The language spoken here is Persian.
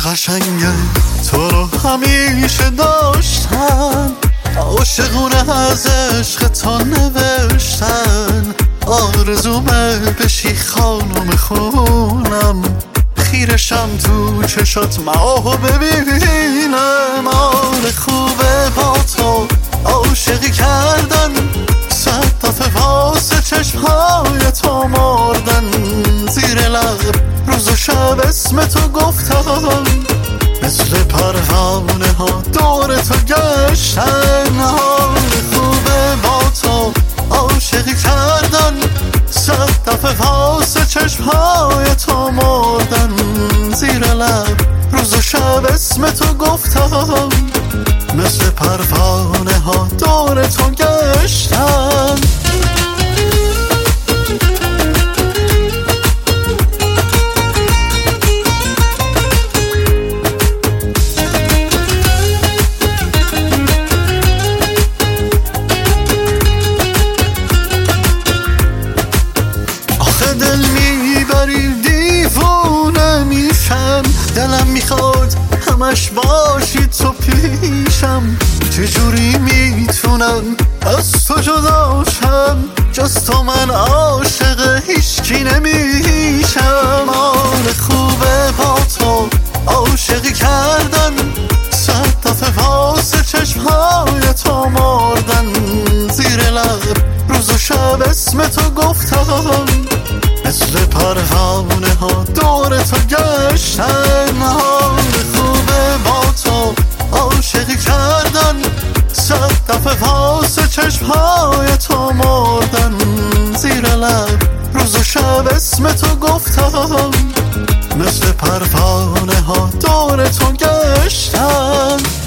قشنگه تو رو همیشه داشتن، عاشقونه از عشق تا نوشتن. آرزومه بشی خانم خونم، خیرشم تو چشات ماهو ببینم. آره خوبه با تو عاشقی کردن، صد دفعه واسه چشمهای تو مردن. زیر لب روز و شب اسم تو گفتم، مثل پروانه ها دور تو گشتن. آره خوبه با تو عاشقی کردن، صد دفعه واسه چشمهای تو مردن. زیر لب روز و شب اسم تو گفتم، مثل پروانه ها دور تو گشتن. دل میبری دیوونه میشم، دلم میخواد همش باشی تو پیشم. چجوری میتونم از تو جداشم، جز تو من عاشق هیچکی نمیشم. آره خوبه با تو عاشقی کردن، صد دفعه واسه چشمهای تو مردن. زیر لب روز و شب اسم تو گفتم، مثل پروانه ها دور تو گشتن. آره خوبه با تو عاشقی کردن، صد دفعه واسه چشمهای تو مردن. زیر لب روز و شب اسم تو گفتم، مثل پروانه ها دور تو گشتن.